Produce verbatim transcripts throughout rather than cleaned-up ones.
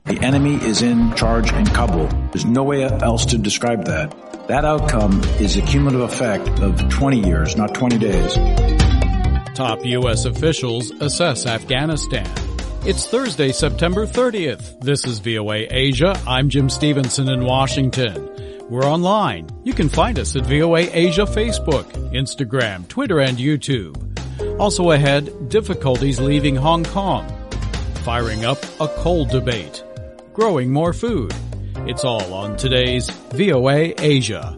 The enemy is in charge in Kabul. There's no way else to describe that. That outcome is a cumulative effect of twenty years, not twenty days. Top U S officials assess Afghanistan. It's Thursday, September thirtieth. This is V O A Asia. I'm Jim Stevenson in Washington. We're online. You can find us at V O A Asia Facebook, Instagram, Twitter, and YouTube. Also ahead, difficulties leaving Hong Kong. Firing up a coal debate. Growing more food. It's all on today's V O A Asia.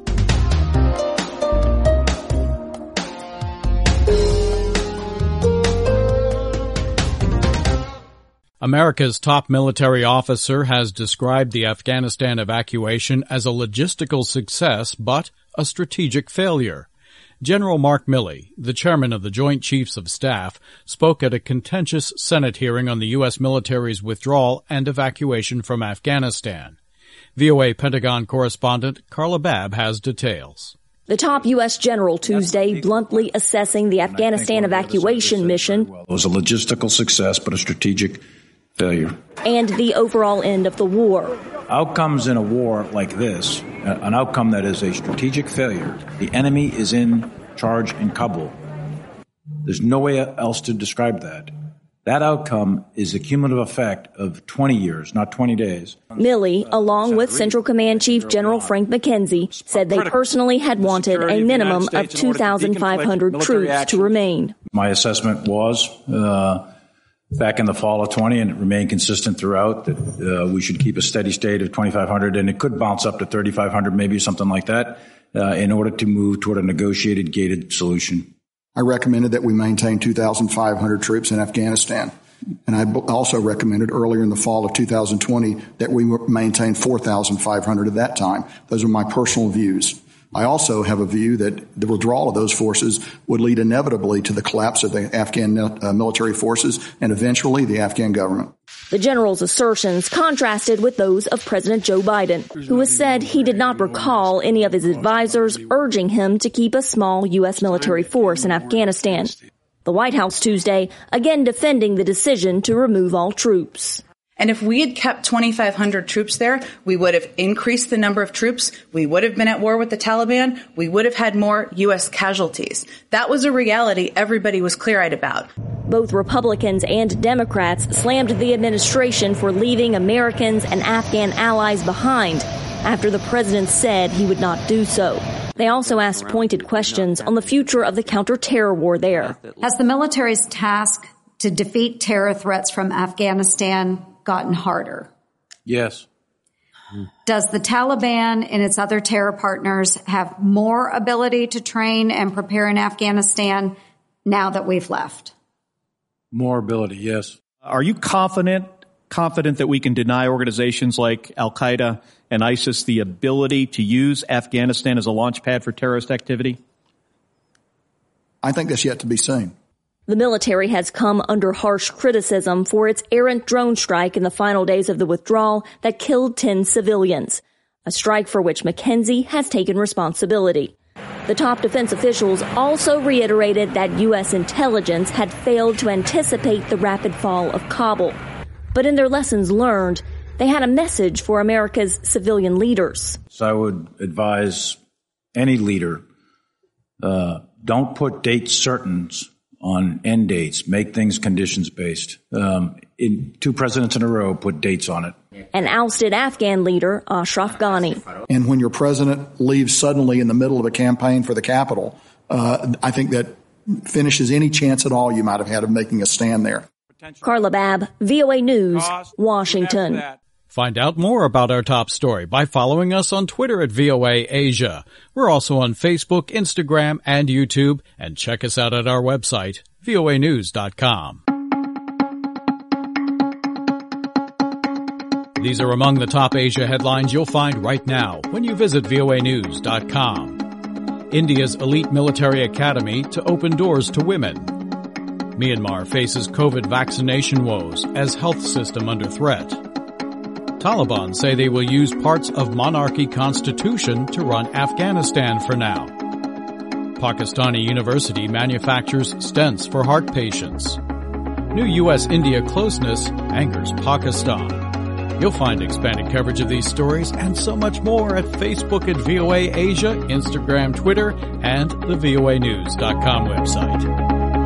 America's top military officer has described the Afghanistan evacuation as a logistical success, but a strategic failure. General Mark Milley, the chairman of the Joint Chiefs of Staff, spoke at a contentious Senate hearing on the U S military's withdrawal and evacuation from Afghanistan. V O A Pentagon correspondent Carla Babb has details. The top U S general Tuesday bluntly assessing the Afghanistan evacuation mission. Well, it was a logistical success, but a strategic failure. And the overall end of the war. Outcomes in a war like this, an outcome that is a strategic failure, the enemy is in charge in Kabul. There's no way else to describe that. That outcome is a cumulative effect of twenty years, not twenty days. Milley, along with Central Command Chief General Frank McKenzie, said they personally had wanted a minimum of two thousand five hundred troops to remain. My assessment was, uh, back in the fall of twenty, and it remained consistent throughout, that uh, we should keep a steady state of twenty-five hundred, and it could bounce up to thirty-five hundred, maybe something like that, uh, in order to move toward a negotiated, gated solution. I recommended that we maintain two thousand five hundred troops in Afghanistan. And I also recommended earlier in the fall of two thousand twenty that we maintain four thousand five hundred at that time. Those are my personal views. I also have a view that the withdrawal of those forces would lead inevitably to the collapse of the Afghan uh, military forces and eventually the Afghan government. The general's assertions contrasted with those of President Joe Biden, who has said he did not recall any of his advisors urging him to keep a small U S military force in Afghanistan. The White House Tuesday again defending the decision to remove all troops. And if we had kept twenty-five hundred troops there, we would have increased the number of troops. We would have been at war with the Taliban. We would have had more U S casualties. That was a reality everybody was clear-eyed about. Both Republicans and Democrats slammed the administration for leaving Americans and Afghan allies behind after the president said he would not do so. They also asked pointed questions on the future of the counter-terror war there. Has the military's task to defeat terror threats from Afghanistan gotten harder? Yes. Does the Taliban and its other terror partners have more ability to train and prepare in Afghanistan now that we've left? More ability, yes. Are you confident, confident that we can deny organizations like Al-Qaeda and ISIS the ability to use Afghanistan as a launch pad for terrorist activity? I think that's yet to be seen. The military has come under harsh criticism for its errant drone strike in the final days of the withdrawal that killed ten civilians, a strike for which McKenzie has taken responsibility. The top defense officials also reiterated that U S intelligence had failed to anticipate the rapid fall of Kabul. But in their lessons learned, they had a message for America's civilian leaders. So I would advise any leader, uh, don't put date certains on end dates. Make things conditions-based. Um, in two presidents in a row put dates on it. An ousted Afghan leader, Ashraf Ghani. And when your president leaves suddenly in the middle of a campaign for the capital, uh, I think that finishes any chance at all you might have had of making a stand there. Carla Babb, V O A News, Washington. Find out more about our top story by following us on Twitter at V O A Asia. We're also on Facebook, Instagram, and YouTube, and check us out at our website, V O A news dot com. These are among the top Asia headlines you'll find right now when you visit V O A news dot com. India's elite military academy to open doors to women. Myanmar faces COVID vaccination woes as health system under threat. Taliban say they will use parts of monarchy constitution to run Afghanistan for now. Pakistani university manufactures stents for heart patients. New U S India closeness angers Pakistan. You'll find expanded coverage of these stories and so much more at Facebook at V O A Asia, Instagram, Twitter, and the V O A news dot com website.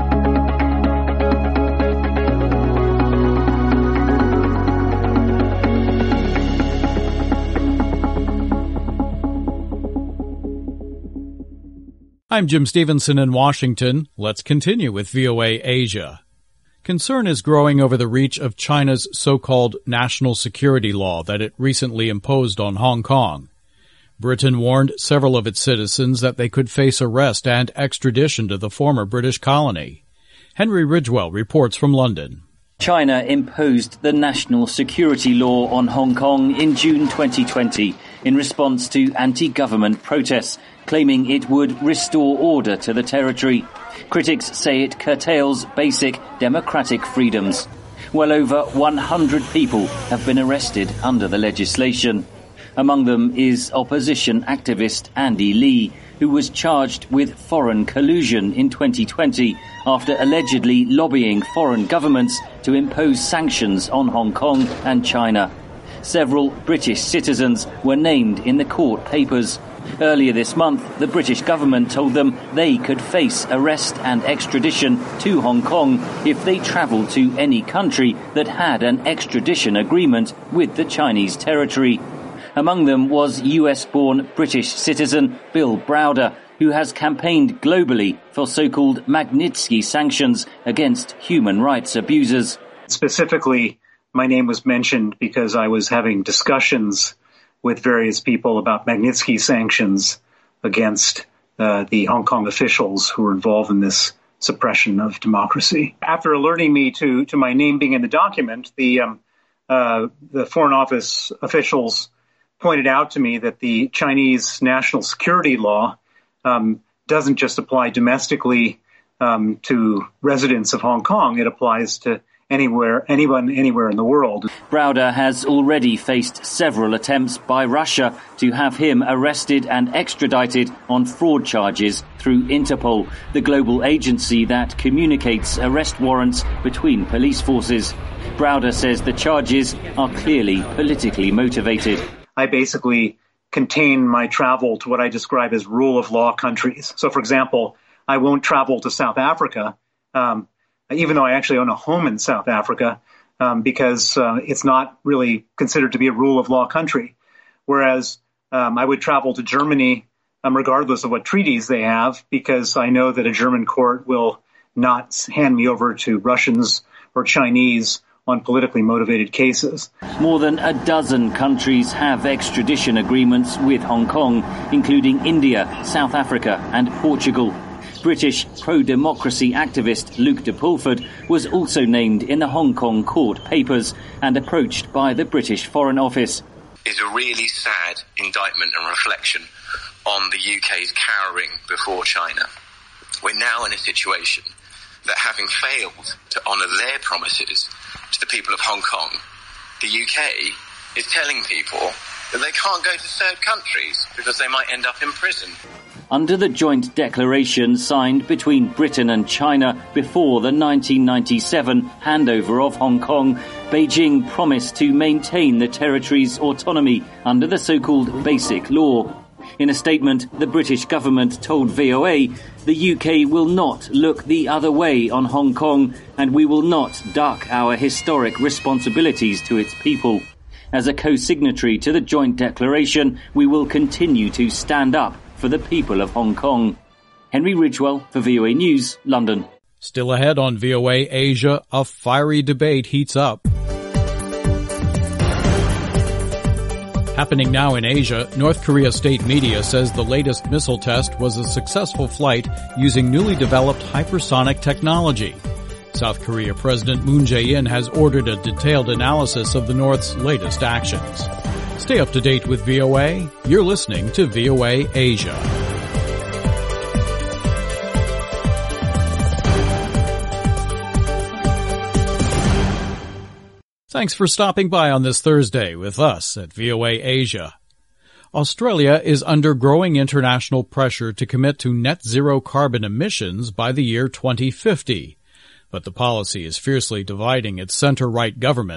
I'm Jim Stevenson in Washington. Let's continue with V O A Asia. Concern is growing over the reach of China's so-called national security law that it recently imposed on Hong Kong. Britain warned several of its citizens that they could face arrest and extradition to the former British colony. Henry Ridgwell reports from London. China imposed the national security law on Hong Kong in June twenty twenty in response to anti-government protests, claiming it would restore order to the territory. Critics say it curtails basic democratic freedoms. Well over one hundred people have been arrested under the legislation. Among them is opposition activist Andy Lee, who was charged with foreign collusion in twenty twenty after allegedly lobbying foreign governments to impose sanctions on Hong Kong and China. Several British citizens were named in the court papers. Earlier this month, the British government told them they could face arrest and extradition to Hong Kong if they travelled to any country that had an extradition agreement with the Chinese territory. Among them was U S-born British citizen Bill Browder, who has campaigned globally for so-called Magnitsky sanctions against human rights abusers. Specifically, my name was mentioned because I was having discussions with various people about Magnitsky sanctions against uh, the Hong Kong officials who were involved in this suppression of democracy. After alerting me to, to my name being in the document, the, um, uh, the Foreign Office officials pointed out to me that the Chinese national security law um, doesn't just apply domestically um, to residents of Hong Kong. It applies to anywhere, anyone, anywhere in the world. Browder has already faced several attempts by Russia to have him arrested and extradited on fraud charges through Interpol, the global agency that communicates arrest warrants between police forces. Browder says the charges are clearly politically motivated. I basically contain my travel to what I describe as rule of law countries. So, for example, I won't travel to South Africa, um, even though I actually own a home in South Africa, um, because uh, it's not really considered to be a rule of law country. Whereas um, I would travel to Germany um, regardless of what treaties they have, because I know that a German court will not hand me over to Russians or Chinese on politically motivated cases. More than a dozen countries have extradition agreements with Hong Kong, including India, South Africa and Portugal. British pro-democracy activist Luke de Pulford was also named in the Hong Kong court papers and approached by the British Foreign Office. Is a really sad indictment and reflection on the U K's cowering before China. We're now in a situation that, having failed to honour their promises to the people of Hong Kong, the U K is telling people that they can't go to third countries because they might end up in prison. Under the joint declaration signed between Britain and China before the nineteen ninety-seven handover of Hong Kong, Beijing promised to maintain the territory's autonomy under the so-called Basic Law. In a statement, the British government told V O A, the U K will not look the other way on Hong Kong and we will not duck our historic responsibilities to its people. As a co-signatory to the joint declaration, we will continue to stand up for the people of Hong Kong. Henry Ridgwell for V O A News, London. Still ahead on V O A Asia, a fiery debate heats up. Happening now in Asia, North Korea state media says the latest missile test was a successful flight using newly developed hypersonic technology. South Korea President Moon Jae-in has ordered a detailed analysis of the North's latest actions. Stay up to date with V O A. You're listening to V O A Asia. Thanks for stopping by on this Thursday with us at V O A Asia. Australia is under growing international pressure to commit to net zero carbon emissions by the year twenty fifty. But the policy is fiercely dividing its center-right government.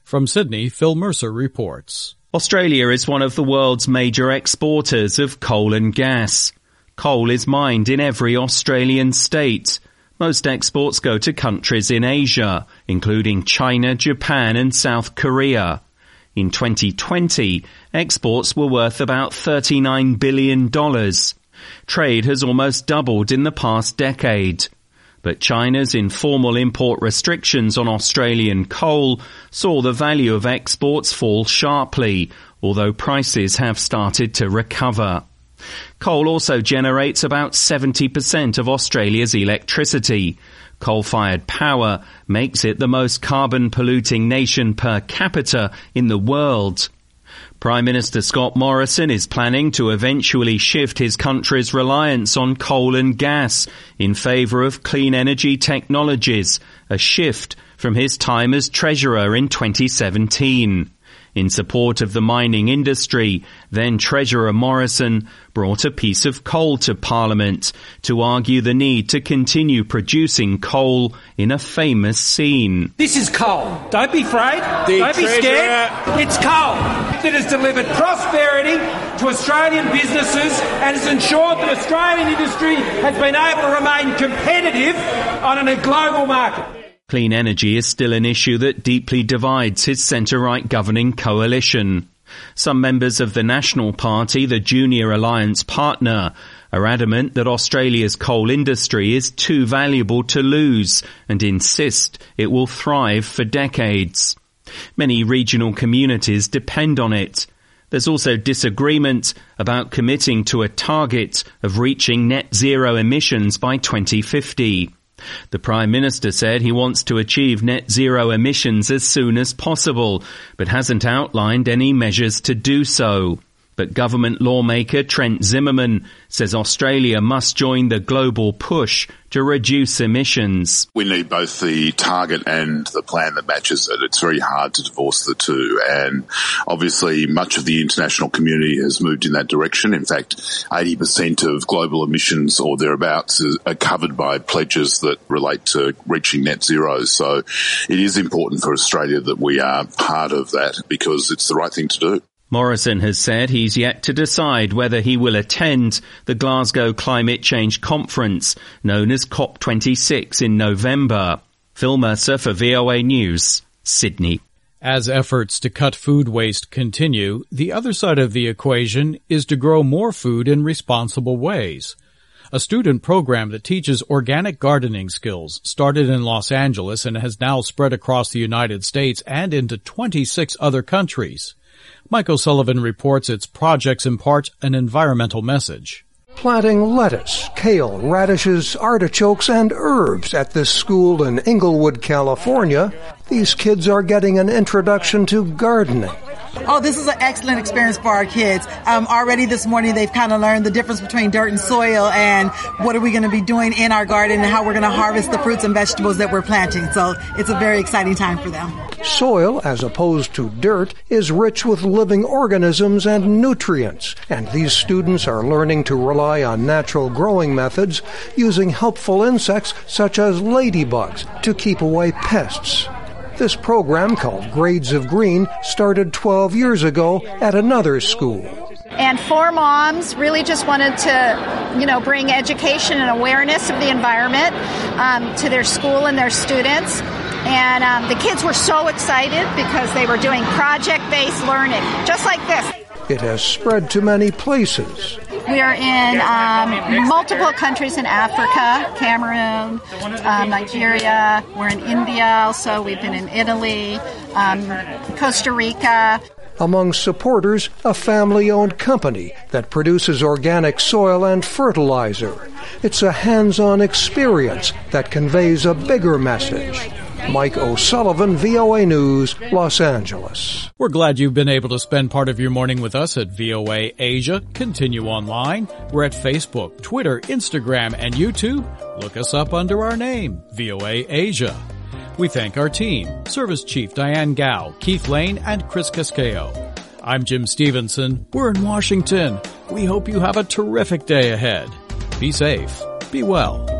From Sydney, Phil Mercer reports. Australia is one of the world's major exporters of coal and gas. Coal is mined in every Australian state. Most exports go to countries in Asia, including China, Japan and South Korea. In twenty twenty, exports were worth about thirty-nine billion dollars. Trade has almost doubled in the past decade. But China's informal import restrictions on Australian coal saw the value of exports fall sharply, although prices have started to recover. Coal also generates about seventy percent of Australia's electricity. Coal-fired power makes it the most carbon-polluting nation per capita in the world. Prime Minister Scott Morrison is planning to eventually shift his country's reliance on coal and gas in favour of clean energy technologies, a shift from his time as Treasurer in twenty seventeen. In support of the mining industry, then Treasurer Morrison brought a piece of coal to Parliament to argue the need to continue producing coal in a famous scene. This is coal. Don't be afraid. The Don't be scared. It's coal that has delivered prosperity to Australian businesses and has ensured that Australian industry has been able to remain competitive on a global market. Clean energy is still an issue that deeply divides his centre-right governing coalition. Some members of the National Party, the junior alliance partner, are adamant that Australia's coal industry is too valuable to lose and insist it will thrive for decades. Many regional communities depend on it. There's also disagreement about committing to a target of reaching net zero emissions by twenty fifty. The Prime Minister said he wants to achieve net zero emissions as soon as possible, but hasn't outlined any measures to do so. But government lawmaker Trent Zimmerman says Australia must join the global push to reduce emissions. We need both the target and the plan that matches it. It's very hard to divorce the two. And obviously much of the international community has moved in that direction. In fact, eighty percent of global emissions or thereabouts are covered by pledges that relate to reaching net zero. So it is important for Australia that we are part of that because it's the right thing to do. Morrison has said he's yet to decide whether he will attend the Glasgow Climate Change Conference, known as COP twenty-six, in November. Phil Mercer for V O A News, Sydney. As efforts to cut food waste continue, the other side of the equation is to grow more food in responsible ways. A student program that teaches organic gardening skills started in Los Angeles and has now spread across the United States and into twenty-six other countries. Mike O'Sullivan reports its projects impart an environmental message. Planting lettuce, kale, radishes, artichokes, and herbs at this school in Inglewood, California, these kids are getting an introduction to gardening. Oh, this is an excellent experience for our kids. Um, already this morning, they've kind of learned the difference between dirt and soil and what are we going to be doing in our garden and how we're going to harvest the fruits and vegetables that we're planting. So it's a very exciting time for them. Soil, as opposed to dirt, is rich with living organisms and nutrients, and these students are learning to rely on natural growing methods using helpful insects such as ladybugs to keep away pests. This program, called Grades of Green, started twelve years ago at another school. And four moms really just wanted to, you know, bring education and awareness of the environment um, to their school and their students. And um, the kids were so excited because they were doing project-based learning, just like this. It has spread to many places. We are in um, multiple countries in Africa, Cameroon, um, Nigeria. We're in India also. We've been in Italy, um, Costa Rica. Among supporters, a family-owned company that produces organic soil and fertilizer. It's a hands-on experience that conveys a bigger message. Mike O'Sullivan, V O A News, Los Angeles. We're glad you've been able to spend part of your morning with us at V O A Asia. Continue online. We're at Facebook, Twitter, Instagram, and YouTube. Look us up under our name, V O A Asia. We thank our team, Service Chief Diane Gao, Keith Lane, and Chris Casqueo. I'm Jim Stevenson. We're in Washington. We hope you have a terrific day ahead. Be safe. Be well.